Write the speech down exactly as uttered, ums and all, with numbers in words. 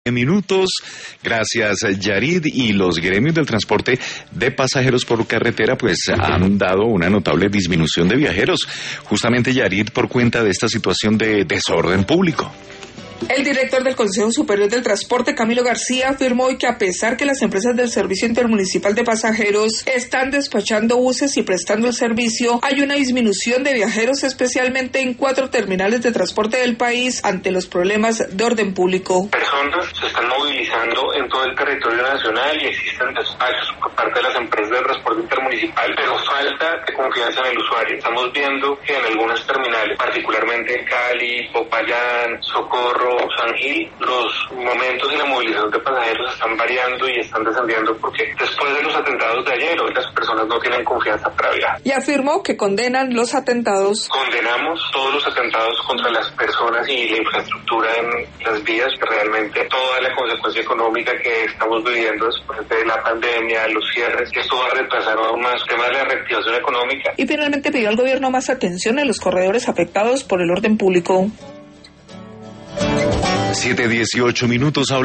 Minutos, gracias Yarid. Y los gremios del transporte de pasajeros por carretera pues han dado una notable disminución de viajeros, justamente Yarid, por cuenta de esta situación de desorden público. El director del Consejo Superior del Transporte, Camilo García, afirmó hoy que a pesar que las empresas del Servicio Intermunicipal de Pasajeros están despachando buses y prestando el servicio, hay una disminución de viajeros, especialmente en cuatro terminales de transporte del país, ante los problemas de orden público. Personas se están movilizando en todo el territorio nacional y existen despachos por parte de las empresas de transporte intermunicipal, pero falta de confianza en el usuario. Estamos viendo que en algunas terminales, particularmente en Cali, Popayán, Socorro, San Gil, los momentos y la movilización de pasajeros están variando y están descendiendo porque después de los atentados de ayer hoy las personas no tienen confianza para viajar. Y afirmó que condenan los atentados. Condenamos todos los atentados contra las personas y la infraestructura en las vías, que realmente toda la consecuencia económica que estamos viviendo después de la pandemia, los cierres, que esto va a retrasar aún más temas de la reactivación económica. Y finalmente pidió al gobierno más atención en los corredores afectados por el orden público. siete dieciocho minutos.